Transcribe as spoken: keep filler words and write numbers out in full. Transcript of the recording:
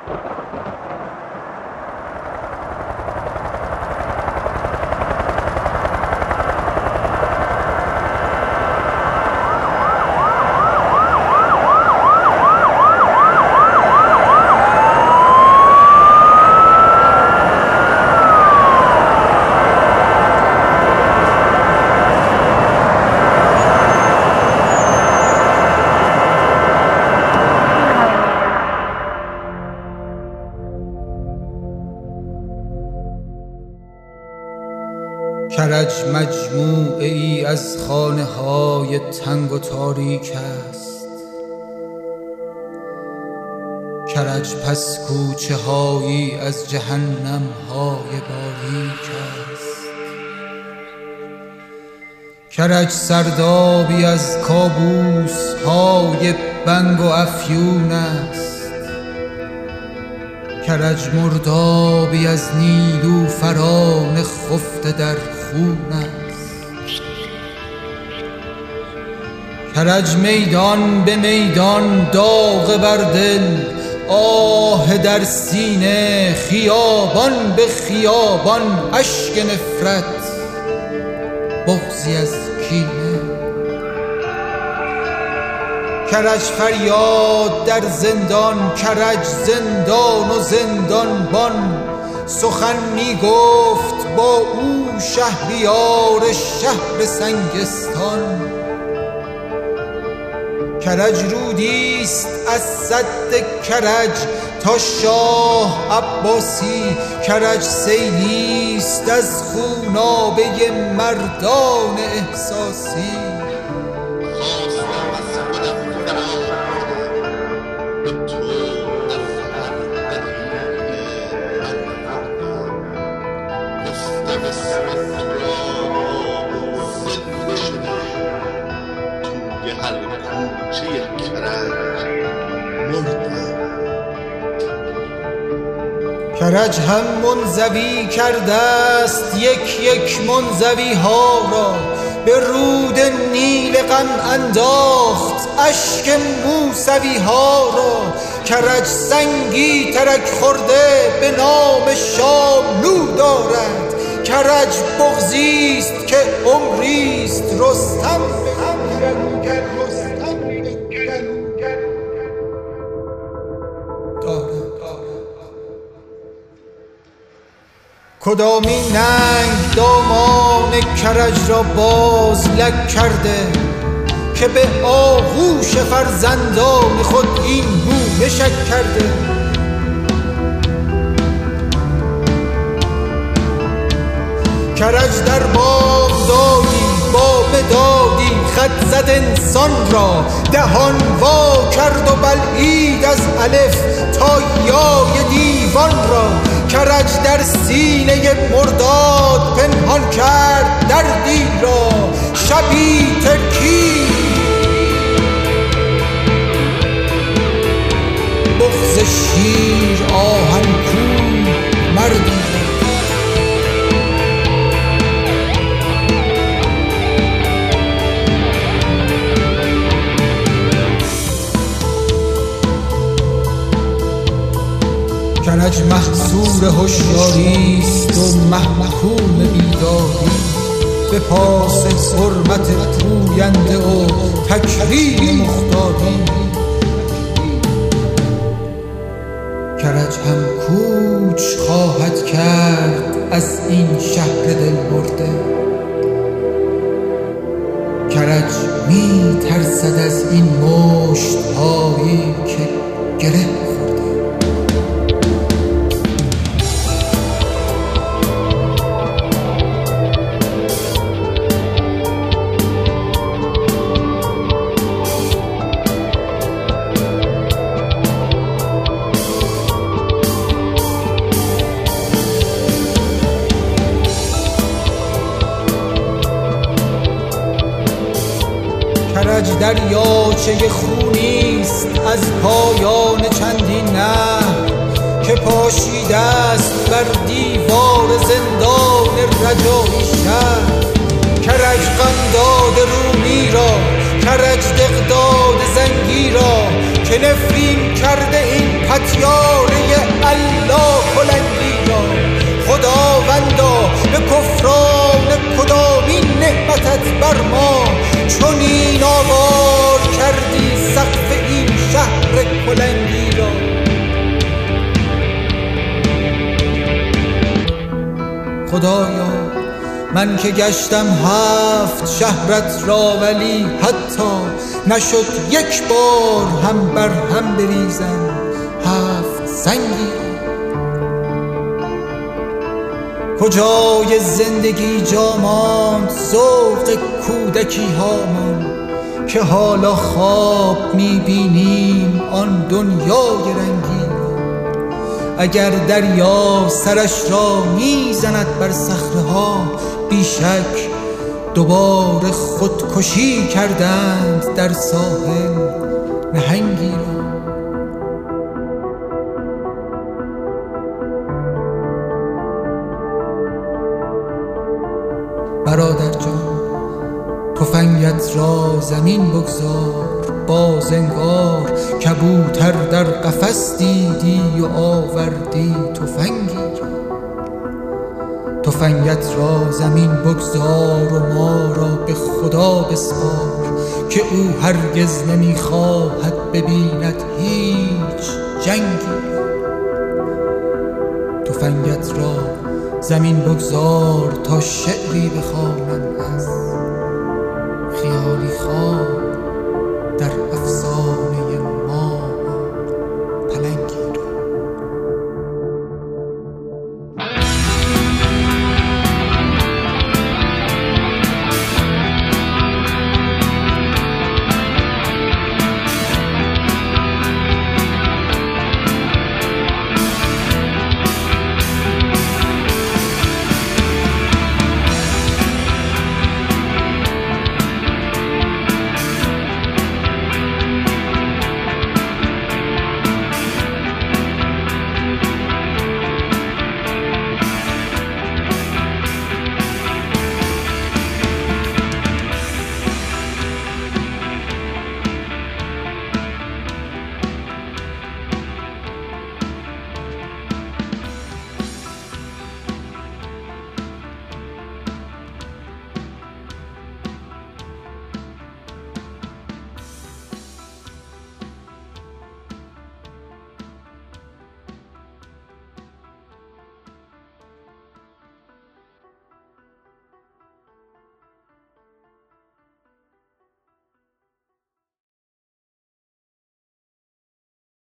کرج مجموعه ای از خانه های تنگ و تاریک است. کرج پس کوچه هایی از جهنم های باریک است. کرج سردابی از کابوس های بنگ و افیون است. کرج مردابی از نیلوفران خفته در خون است. کرج میدان به میدان داغ بر دل، آه در سینه، خیابان به خیابان اشک نفرت، بغضی از کینه. کرج فریاد در زندان، کرج زندان و زندانبان، سخن می گفت با او شهریار شهر سنگستان. کرج رودیست از سد کرج تا شاه عباسی، کرج سیلیست از خونابه مردان احساسی. کرج هم منزوی کرده است یک یک منزوی ها را، به رود نیل غم انداخت اشک موسوی ها را. کرج سنگی ترک خورده به نام شاملو دارد، کرج بغضیست که عمریست رستم کدامین ننگ دامان کرج را باز لک کرده، که به آغوش فرزندان خود این گونه شک کرده. کرج در بامدادی با مدادی خط زد انسان را، دهان وا کرد و بلعید از الف تا یای دیوان را. کرج در سینه مرداد پنهان کرد دردی را، شبی ترکی بغض شیر آهنکو مردی. کرج محصور هوشیاریست و محکوم بیداری، به پاس حرمت پوینده و تکریم مختاری. کرج هم کوچ خواهد کرد از این شهر دل برده، کرج می ترسد از این مشت هایی که گره کرج دریاچه خونیست از پایان چندین نهر، که پاشیده است بر دیوار زندان رجایی شهر. کرج غمداد رومی را، کرج دغداد زنگی را، که نفرین کرده این پتیاره الله کلنگی را. خداوندا به کفران کدامین نعمتت بر ما چنین آوار کردی سقف این شهر کلنگی را. خدایا من که گشتم هفت شهرت را ولی حتی نشد یک بار هم بر هم بریزم هفت سنگی. کجای زندگی جا ماند ذوق کودکی هامان که حالا خواب میبینیم آن دنیای رنگی را. اگر دریا سرش را میزند بر صخره‌ها بیشک دوباره خودکشی کردند در ساحل نهنگی را. برادر جان تفنگت را زمین بگذار، باز انگار کبوتر در قفس دیدی و آوردی تفنگی را. تفنگت را زمین بگذار و ما را به خدا بسپار که او هرگز نمیخواهد ببیند هیچ جنگی. تفنگت را زمین بگذار تا شعری بخوانم از